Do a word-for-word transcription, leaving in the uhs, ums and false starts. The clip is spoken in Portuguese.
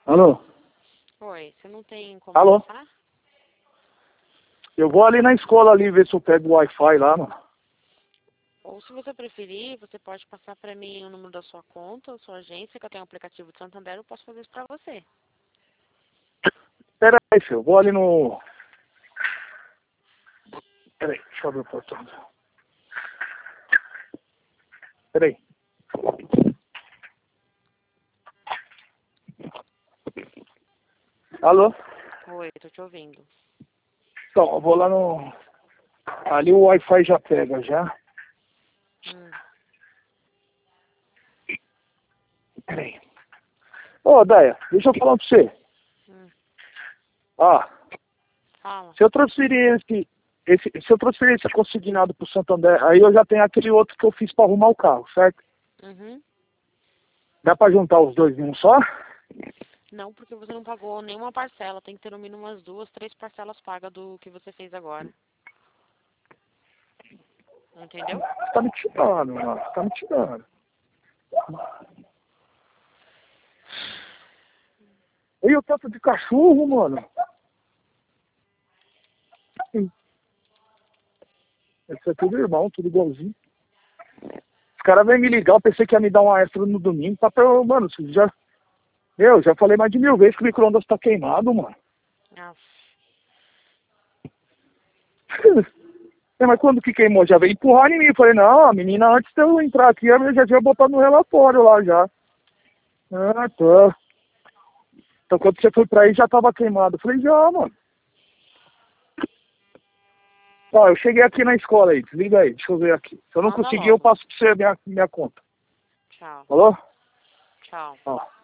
Alô? Oi, você não tem como Alô? passar? Eu vou ali na escola ali ver se eu pego o Wi-Fi lá, mano. Ou se você preferir, você pode passar pra mim o número da sua conta, sua agência, que eu tenho um aplicativo de Santander, eu posso fazer isso pra você. Pera aí, filho. Eu vou ali no... Pera aí, deixa eu abrir o portão. Pera aí. Alô? Oi, tô te ouvindo. Então, eu vou lá no... Ali o Wi-Fi já pega, já. Hum. Pera aí. Ô, Daia, deixa eu falar pra você. Hum. Ah, Fala. se eu transferir esse... esse se eu transferir esse consignado pro Santander, aí eu já tenho aquele outro que eu fiz pra arrumar o carro, certo? Uhum. Dá pra juntar os dois em um só? Não, porque você não pagou nenhuma parcela. Tem que ter no mínimo umas duas, três parcelas pagas do que você fez agora. Entendeu? Você tá me tirando, mano. Você tá me tirando. E o tanto de cachorro, mano. Esse é tudo irmão, tudo igualzinho. Os caras vêm me ligar, eu pensei que ia me dar uma extra no domingo. Tá pra... Mano, você já... Eu já falei mais de mil vezes que o micro-ondas tá queimado, mano. Nossa. É, mas quando que queimou? Já veio empurrar em mim. Eu falei, não, a menina antes de eu entrar aqui, eu já tinha botado no relatório lá já. Ah, tá. Então quando você foi pra aí já tava queimado. Eu falei, já, mano. Ó, eu cheguei aqui na escola aí, desliga aí, deixa eu ver aqui. Se eu não Manda conseguir, eu logo. passo pra você a minha, minha conta. Tchau. Falou? Tchau. Ó.